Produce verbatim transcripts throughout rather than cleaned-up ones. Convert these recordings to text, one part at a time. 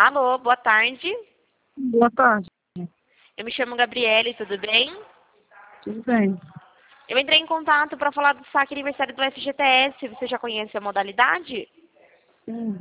Alô, boa tarde. Boa tarde. Eu me chamo Gabriele, tudo bem? Tudo bem. Eu entrei em contato para falar do saque aniversário do F G T S. Você já conhece a modalidade? Sim.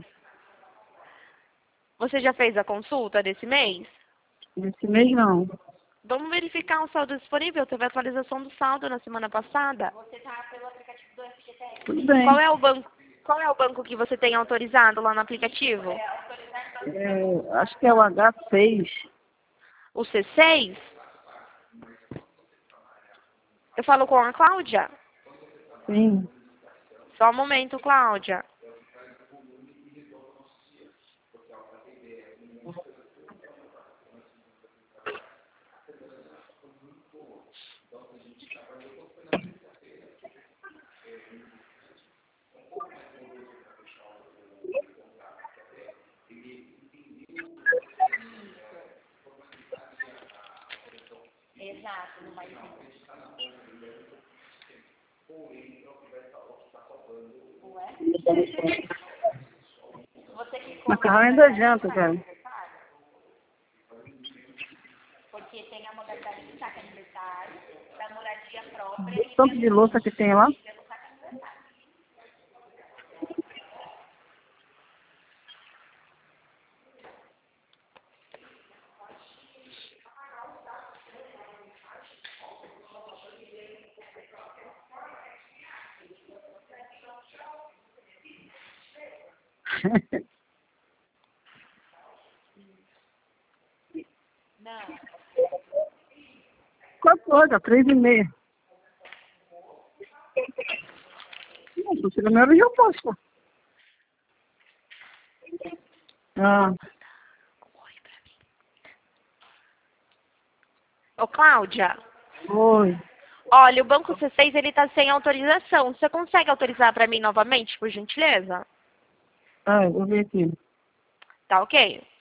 Você já fez a consulta desse mês? Esse mês não. Vamos verificar o saldo disponível. Teve atualização do saldo na semana passada. Você está pelo aplicativo do F G T S. Tudo bem. Qual é o banco? Qual é o banco que você tem autorizado lá no aplicativo? É, acho que é o agá seis. O C seis? Eu falo com a Cláudia? Sim. Só um momento, Cláudia. Exato, não vai ser. Você que Macarrão ainda janta, cara. porque tem a modalidade de saque aniversário, da moradia própria e Tanto de louça que tem lá. pelo saque aniversário. Não. Quanto hoje? Três e meia. Não, se você não era, eu posso. Pô. Ah, Ô, Cláudia, oi. olha, o banco C seis ele tá sem autorização. Você consegue autorizar para mim novamente, por gentileza? Ah, eu vou ver aqui. Tá ok?